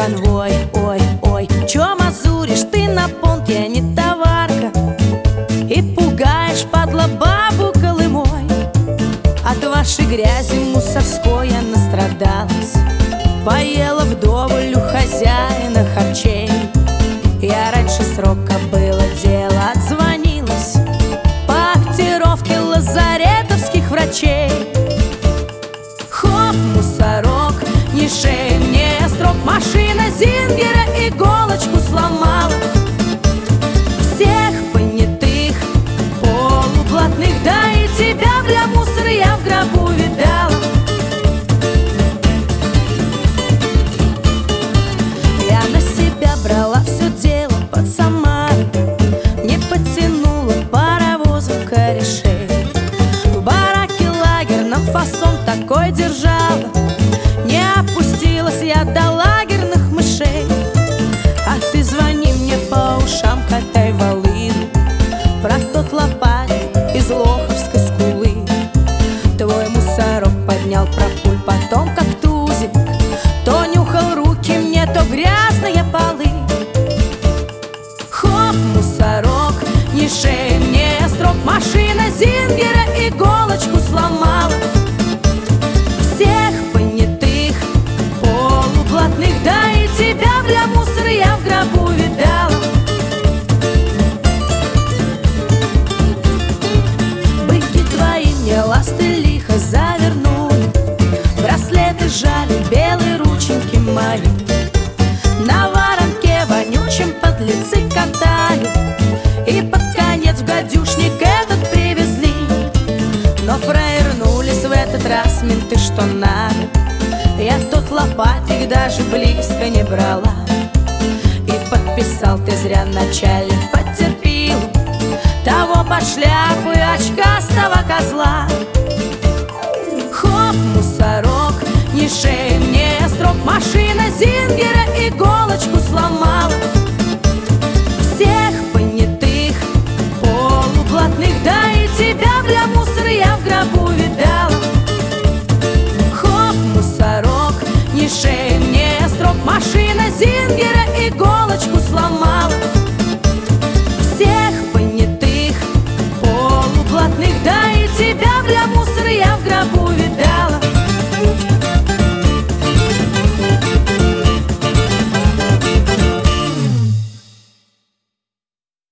конвой. Ой, ой, чё мазуришь ты на понт, я не товарка, и пугаешь, падла, бабу Колымой. От вашей грязи мусорской я настрадалась, поела вдоволь у хозяина харчей. Я раньше срока, было дело, отзвонилась по актировке лазаретовских врачей. Хоп, мусорок, не шей мне срок, машина Зингера иголочку сломала. Всех понятых, полублатных, да и тебя для мусора я в гробу видала. Я на себя брала все дело под Самару, не подтянула паровозов корешей. В бараке лагерном фасон такой держала, не опустилась я до лагерных мышей. А ты звони мне по ушам, катай волыну про тот лопатик из Лоховской скулы. Твой мусорок поднял пропуль, потом как тузик, то нюхал руки мне, то грязные полы. Хоп, мусорок, не шей мне срок, машина Зингера иголочку сломала. Всех понятых, полублатных, да и тебя для мусора я в гробу видала. Быки твои мне ласты лихо завернули, браслеты жали, белые рученьки мои. На воронке вонючем подлецы катали, и под конец в гадюшник этот привезли. Но фраернулись в этот раз менты что надо, я тот лопатик даже близко не брала. И подписал ты зря, начальник, потерпел того под шляпу и очкастого козла. Хоп, мусорок, не шей мне срок, машина Зингера иголочку сломала. Всех понятых, полублатных, да и тебя для мусора я в гробу видала. Хоп, мусорок, не шей мне срок, машина Зингера